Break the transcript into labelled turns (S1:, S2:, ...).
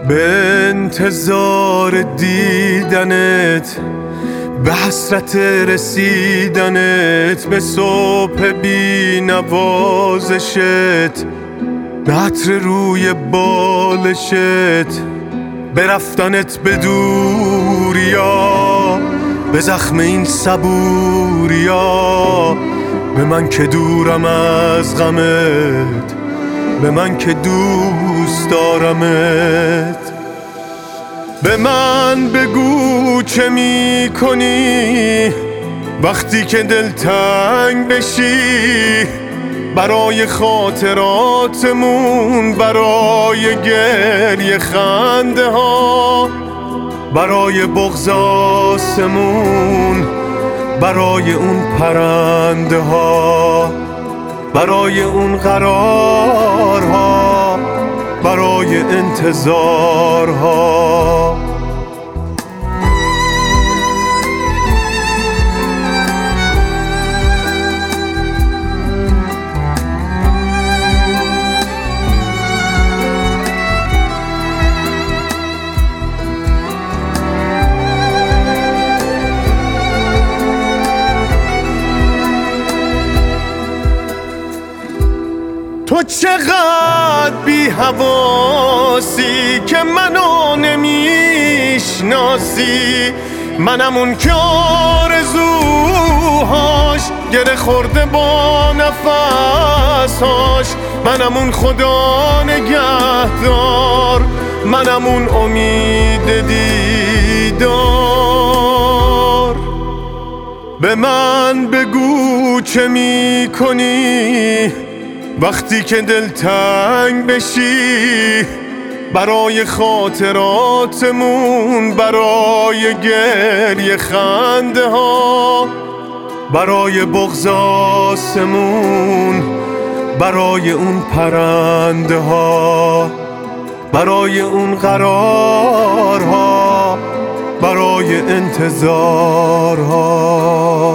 S1: به انتظار دیدنت، به حسرت رسیدنت، به صبح بی نوازشت، به عطر روی بالشت، به رفتنت به دوریا، به زخم این صبوریا، به من که دورم از غمت، به من که دوست دارمت. به من بگو چه می کنی وقتی که دلتنگ بشی، برای خاطراتمون، برای گریه خنده ها، برای بغض آسمون، برای اون پرنده ها، برای اون قرارها، برای انتظارها. تو چقدر بی حواسی که منو نمیشناسی، منم اون که آرزوهاش گره خورده با نفسهاش، منم اون خدا نگهدار، منم اون امید دیدار. به من بگو چه می کنی وقتی که دلتنگ بشی، برای خاطراتمون، برای گریه خنده ها، برای بغض آسمون، برای اون پرنده ها، برای اون قرارها، برای انتظارها.